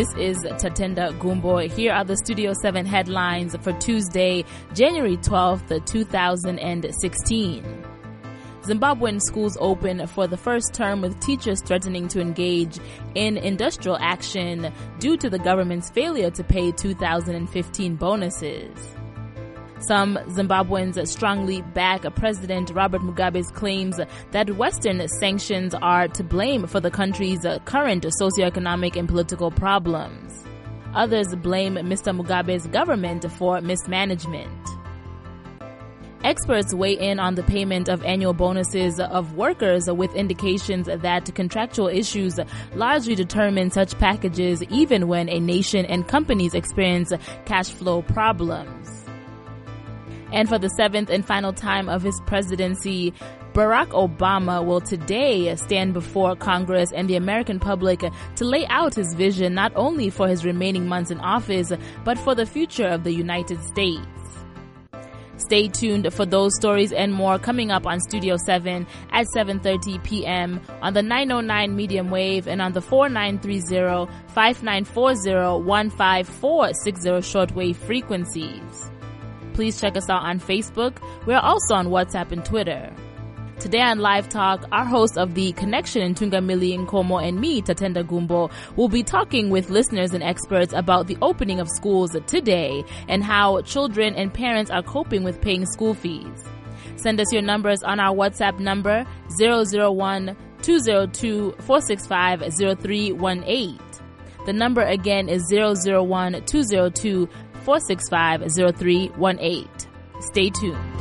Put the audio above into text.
This is Tatenda Gumbo. Here are the Studio 7 headlines for Tuesday, January 12th, 2016. Zimbabwean schools open for the first term with teachers threatening to engage in industrial action due to the government's failure to pay 2015 bonuses. Some Zimbabweans strongly back President Robert Mugabe's claims that Western sanctions are to blame for the country's current socioeconomic and political problems. Others blame Mr. Mugabe's government for mismanagement. Experts weigh in on the payment of annual bonuses of workers with indications that contractual issues largely determine such packages even when a nation and companies experience cash flow problems. And for the seventh and final time of his presidency, Barack Obama will today stand before Congress and the American public to lay out his vision not only for his remaining months in office, but for the future of the United States. Stay tuned for those stories and more coming up on Studio 7 at 7:30 p.m. on the 909 medium wave and on the 4930, 5940, 15460 shortwave frequencies. Please check us out on Facebook. We're also on WhatsApp and Twitter. Today on Live Talk, our host of The Connection in Tungamili Nkomo and me, Tatenda Gumbo, will be talking with listeners and experts about the opening of schools today and how children and parents are coping with paying school fees. Send us your numbers on our WhatsApp number 001-202-465-0318. The number again is 001-202-465-0318. Stay tuned.